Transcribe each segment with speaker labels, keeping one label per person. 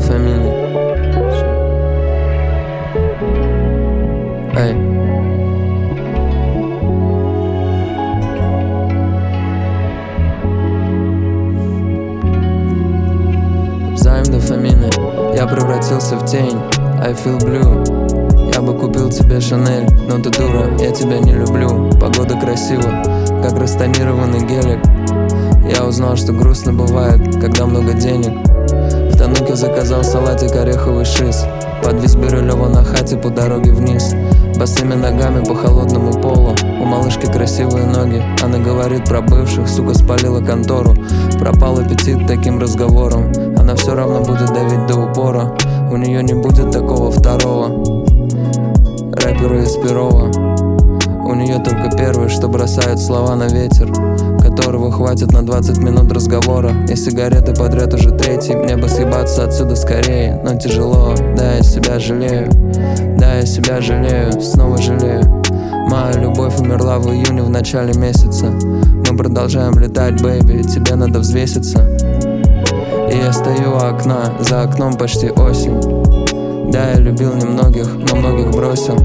Speaker 1: дофамине. Эй. Займ дофамины. Я превратился в тень. I feel blue. Я бы купил тебе Шанель, но ты дура, я тебя не люблю. Погода красива, как растонированный гелик. Я узнал, что грустно бывает, когда много денег. В Тануке заказал салатик ореховый шиз. Подвез Бирюлева на хате по дороге вниз. Босыми ногами по холодному полу. У малышки красивые ноги. Она говорит про бывших, сука, спалила контору. Пропал аппетит таким разговором. Она все равно будет давить до упора. У нее не будет такого второго рэпера из Перова. У нее только первый, что бросает слова на ветер, которого хватит на 20 минут разговора. И сигареты подряд уже третий. Мне бы съебаться отсюда скорее, но тяжело. Да, я себя жалею, да, я себя жалею, снова жалею. Моя любовь умерла в июне в начале месяца. Мы продолжаем летать, бэйби, тебе надо взвеситься. И я стою у окна, за окном почти осень. Да, я любил немногих, но многих бросил.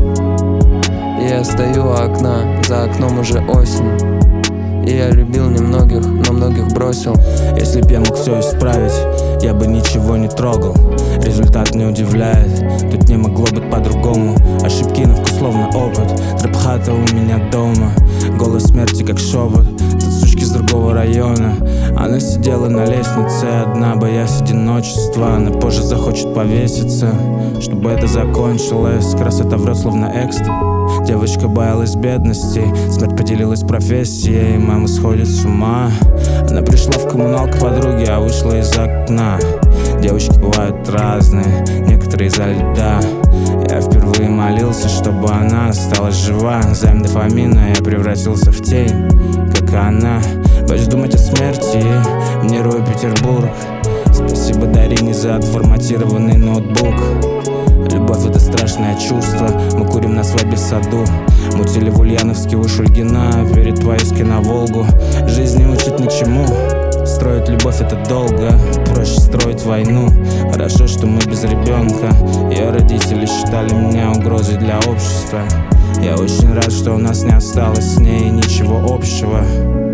Speaker 1: И я стою у окна, за окном уже осень. И я любил немногих, но многих бросил.
Speaker 2: Если б я мог все исправить, я бы ничего не трогал. Результат не удивляет, тут не могло быть по-другому. Ошибки на вкус словно опыт. Трэп-хата у меня дома, голос смерти как шепот. Тут сучки с другого района. Она сидела на лестнице одна, боясь одиночества. Она позже захочет повеситься, чтобы это закончилось. Красота врет словно экстра. Девочка боялась бедности, смерть поделилась профессией. Мама сходит с ума. Она пришла в коммуналку подруги, а вышла из окна. Девочки бывают разные, некоторые из-за льда. Я впервые молился, чтобы она осталась жива. Займ дофамина, я превратился в тень, как и она. Боюсь думать о смерти, минирую Петербург. Спасибо Дарине за отформатированный ноутбук. Любовь — это страшное чувство. Мы курим на свадьбе в саду. Мутили в Ульяновске у Шульгина перед поездкой на Волгу. Жизнь не учит ничему. Строить любовь — это долго, проще строить войну. Хорошо, что мы без ребенка. Ее родители считали меня угрозой для общества. Я очень рад, что у нас не осталось с ней ничего общего.